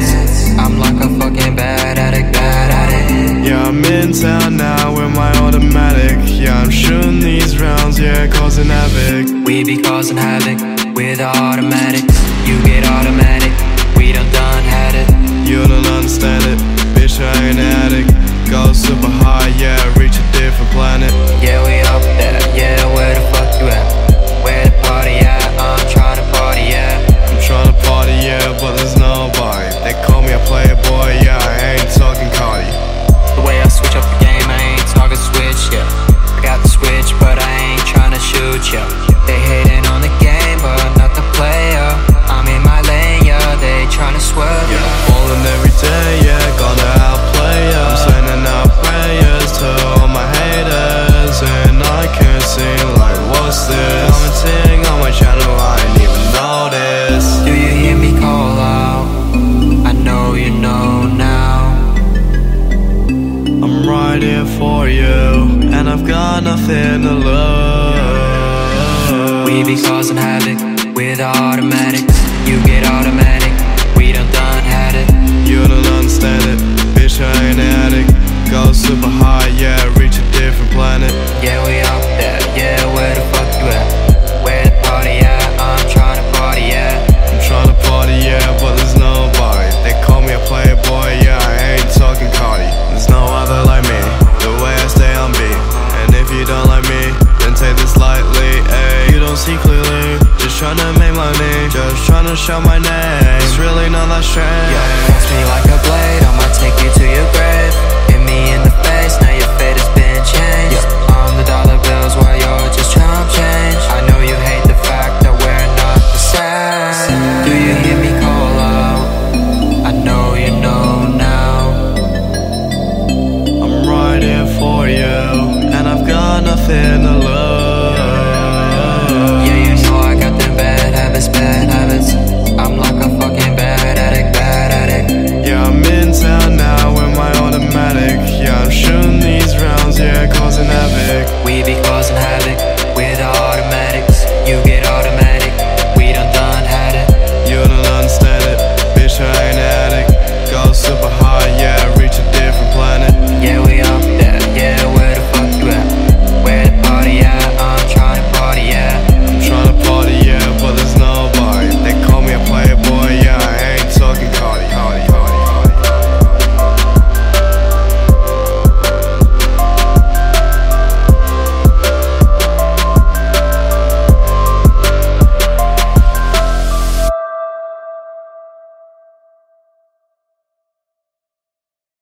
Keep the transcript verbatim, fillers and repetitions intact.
I'm like a fucking bad addict, bad addict. Yeah, I'm in town now with my automatic. Yeah, I'm shooting these rounds, yeah, causing havoc. We be causing havoc with automatics. You get automatic, we done done had it. You don't understand it, bitch, I ain't an addict. Go super high, yeah, reach a different planet. Yeah, we up there, yeah, where the fuck you at? Where the party at? I'm tryna party, yeah. I'm tryna party, yeah, but there's nobody. They call me a playboy, yeah, I ain't talking Cardi. The way I switch up the game, I ain't talking switch, yeah. I got the switch, but I ain't tryna shoot, yeah. They hating on the game, but not the player. I'm in my lane, yeah, they tryna swerve, yeah. yeah. Falling every day, yeah, gonna outplay ya. I'm sending out prayers to all my haters, and I can't see like, what's this? Commenting on my channel, I ain't even noticed. Do you hear me call out? I know you know now. I'm right here for you, and I've got nothing to lose. We be causing havoc with automatics.